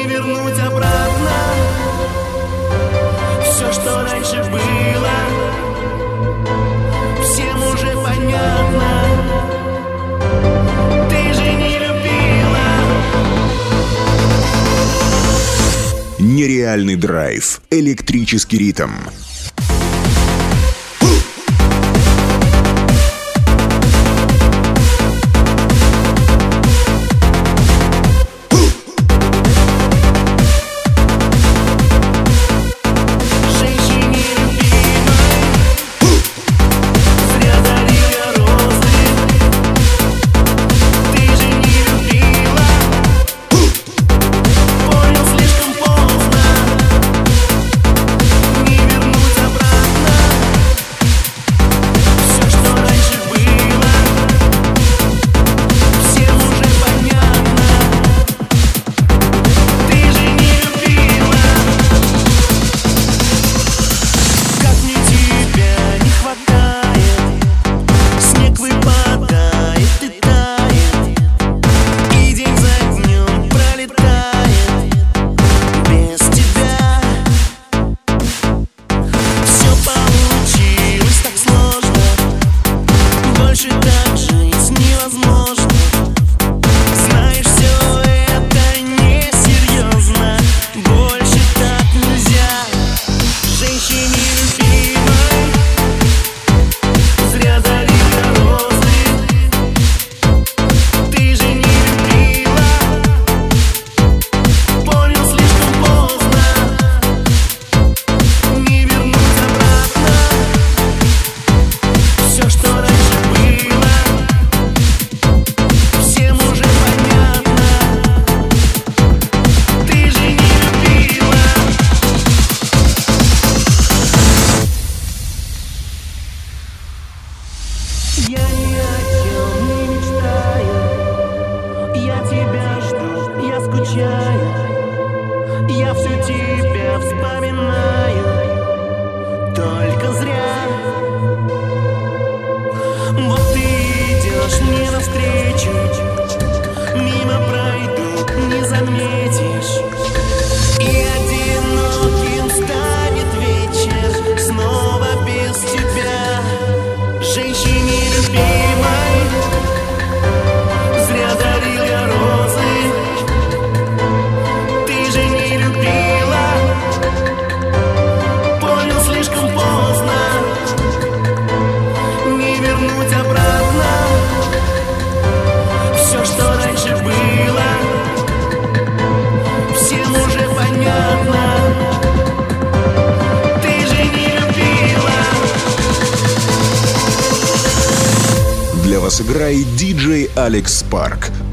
не вернуть обратно все, что раньше было. Всем уже понятно, ты же не любила. Нереальный драйв, электрический ритм. Я ни о чем не мечтаю, я тебя жду, я скучаю, я все тебя вспоминаю, только зря. Вот ты идешь мне навстречу, мимо пройду, не заметишь, и одиноким станет вечер снова без тебя. Женщине любимой зря дарил я розы, ты же не любила, понял слишком поздно, не вернуть обратно все, что раньше было, всем уже понятно. Для вас играет диджей Алекс Парк.